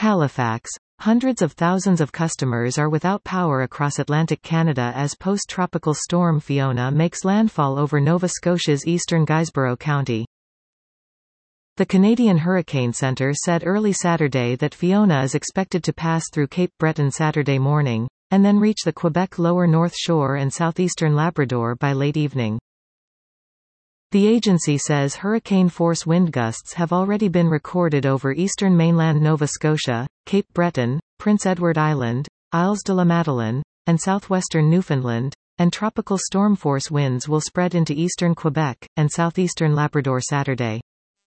Halifax. Hundreds of thousands of customers are without power across Atlantic Canada as post-tropical storm Fiona makes landfall over Nova Scotia's eastern Guysborough County. The Canadian Hurricane Centre said early Saturday that Fiona is expected to pass through Cape Breton Saturday morning, and then reach the Quebec lower North Shore and southeastern Labrador by late evening. The agency says hurricane-force wind gusts have already been recorded over eastern mainland Nova Scotia, Cape Breton, Prince Edward Island, Isles de la Madeleine, and southwestern Newfoundland, and tropical storm-force winds will spread into eastern Quebec, and southeastern Labrador Saturday.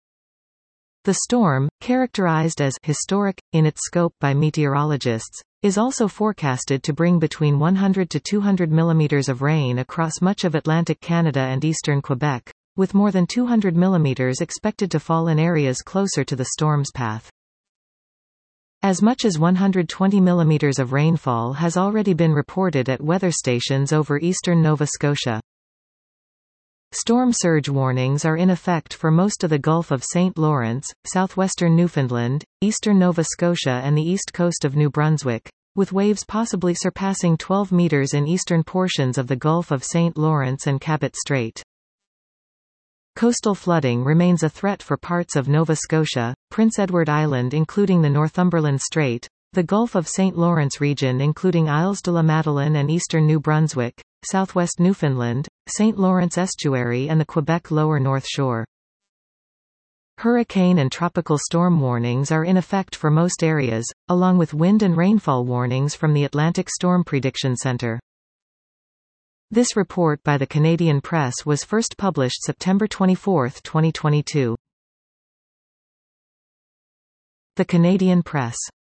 The storm, characterized as historic in its scope by meteorologists, is also forecasted to bring between 100 to 200 millimeters of rain across much of Atlantic Canada and eastern Quebec, with more than 200 millimeters expected to fall in areas closer to the storm's path. As much as 120 millimeters of rainfall has already been reported at weather stations over eastern Nova Scotia. Storm surge warnings are in effect for most of the Gulf of St. Lawrence, southwestern Newfoundland, eastern Nova Scotia and the east coast of New Brunswick, with waves possibly surpassing 12 meters in eastern portions of the Gulf of St. Lawrence and Cabot Strait. Coastal flooding remains a threat for parts of Nova Scotia, Prince Edward Island including the Northumberland Strait, the Gulf of St. Lawrence region including Isles de la Madeleine and eastern New Brunswick, southwest Newfoundland, St. Lawrence Estuary and the Quebec lower North Shore. Hurricane and tropical storm warnings are in effect for most areas, along with wind and rainfall warnings from the Atlantic Storm Prediction Centre. This report by the Canadian Press was first published September 24, 2022. The Canadian Press.